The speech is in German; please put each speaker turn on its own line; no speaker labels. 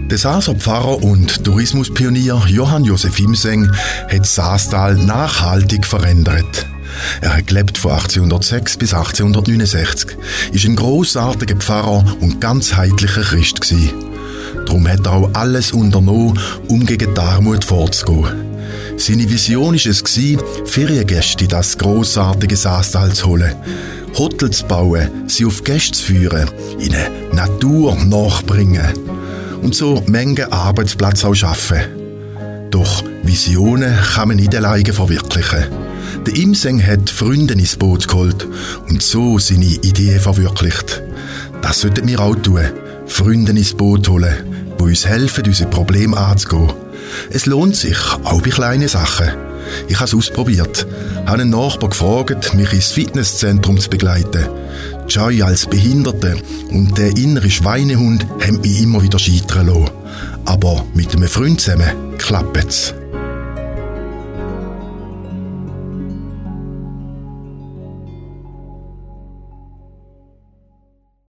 Der Saaser Pfarrer und Tourismuspionier Johann Josef Imseng hat Saastal nachhaltig verändert. Er hat gelebt von 1806 bis 1869, ist ein grossartiger Pfarrer und ganzheitlicher Christ gewesen. Darum hat er auch alles unternommen, um gegen die Armut vorzugehen. Seine Vision war es, Feriengäste in das grossartige Saastal zu holen, Hotels zu bauen, sie auf Gäste zu führen, ihnen Natur nachbringen und so Mengen Arbeitsplätze auch schaffen. Doch Visionen kann man nicht alleine verwirklichen. Der Imseng hat Freunde ins Boot geholt und so seine Ideen verwirklicht. Das sollten wir auch tun. Freunde ins Boot holen, die uns helfen, unsere Probleme anzugehen. Es lohnt sich, auch bei kleinen Sachen. Ich habe es ausprobiert, habe einen Nachbar gefragt, mich ins Fitnesszentrum zu begleiten. Joy als Behinderte und der innere Schweinehund haben mich immer wieder scheitern lassen. Aber mit einem Freund zusammen klappt es.